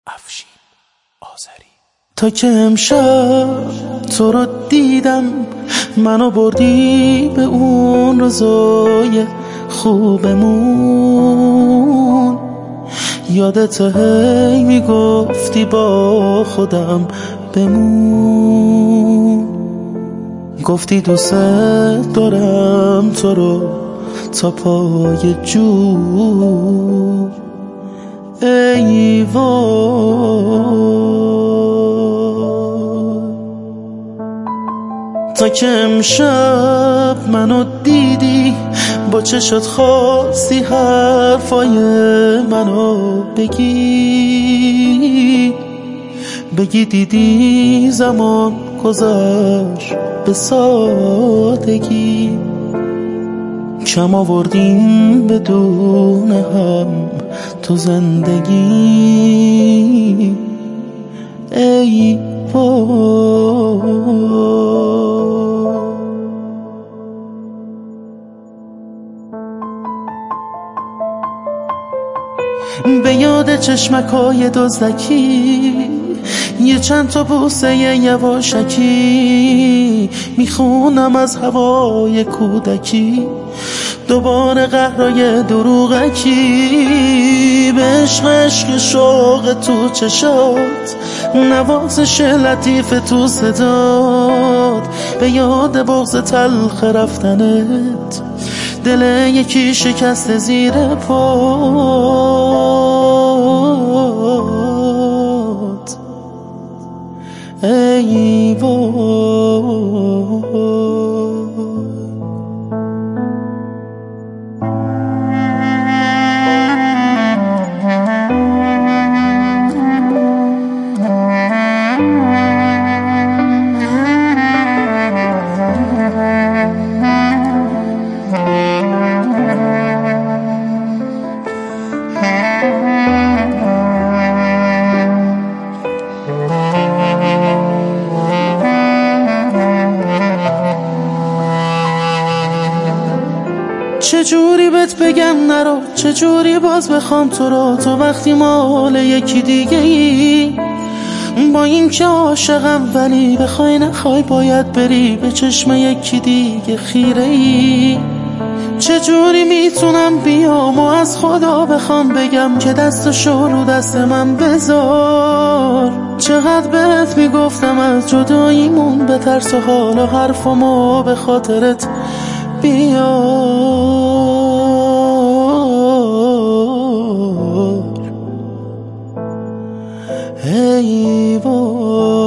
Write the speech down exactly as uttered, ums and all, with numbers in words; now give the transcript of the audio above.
افشین آذری. تا که امشب تو رو دیدم، منو بردی به اون روزای خوبمون. یادت هی میگفتی با خودم بمون، گفتی دوست دارم تو رو تا پای جو. ای وای، تا که امشب منو دیدی، با چشت خواستی حرفای منو بگی بگی دیدی زمان گذشت به سادگی. کم آوردیم بدون هم تو زندگی. ای وای، به یاد چشمکای دزدکی، یه چند تا بوسه یواشکی، میخونم از هوای کودکی دوباره قهرای دروغکی. به عشق عشق شوق تو چشات، نوازش لطیف تو صدات، به یاد بغض تلخ رفتنت، دل یکی شکست زیر پات. ای وای، چجوری بهت بگم نرو، چجوری باز بخوام تو رو، تو وقتی مال یکی دیگه ای. با این که عاشقم ولی بخوای نخوای باید بری، به چشم یکی دیگه خیره ای. چجوری میتونم بیام و از خدا بخوام بگم که دستشو رو دست من بذار. چقدر بهت میگفتم از جداییمون بترس و حالا حرفمو به خاطرت بیار. ای وای.